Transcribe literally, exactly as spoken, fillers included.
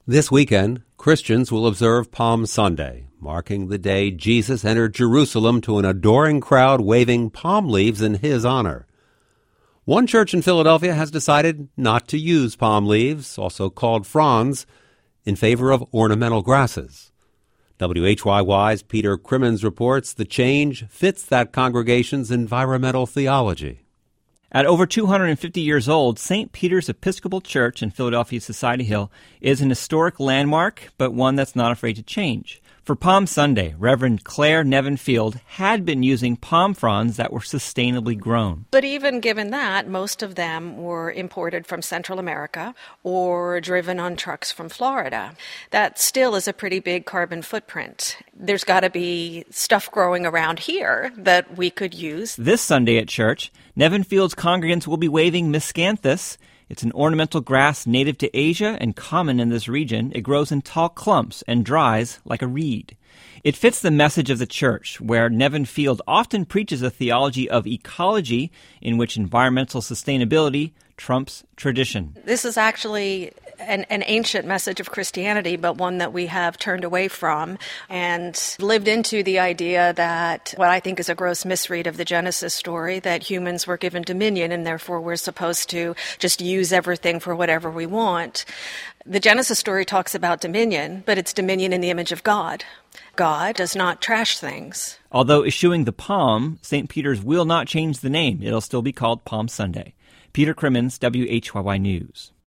This weekend, Christians will observe Palm Sunday, marking the day Jesus entered Jerusalem to an adoring crowd waving palm leaves in his honor. One church in Philadelphia has decided not to use palm leaves, also called fronds, in favor of ornamental grasses. W H Y Y's Peter Crimmins reports the change fits that congregation's environmental theology. At over two hundred fifty years old, Saint Peter's Episcopal Church in Philadelphia's Society Hill is an historic landmark, but one that's not afraid to change. For Palm Sunday, Reverend Claire Nevenfield had been using palm fronds that were sustainably grown. But even given that, most of them were imported from Central America or driven on trucks from Florida. That still is a pretty big carbon footprint. There's got to be stuff growing around here that we could use. This Sunday at church, Nevenfield's congregants will be waving miscanthus. It's an ornamental grass native to Asia and common in this region. It grows in tall clumps and dries like a reed. It fits the message of the church, where Nevenfield often preaches a theology of ecology in which environmental sustainability trumps tradition. This is actually an, an ancient message of Christianity, but one that we have turned away from and lived into the idea that what I think is a gross misread of the Genesis story, that humans were given dominion and therefore we're supposed to just use everything for whatever we want. The Genesis story talks about dominion, but it's dominion in the image of God. God does not trash things. Although eschewing the palm, Saint Peter's will not change the name. It'll still be called Palm Sunday. Peter Crimmins, W H Y Y News.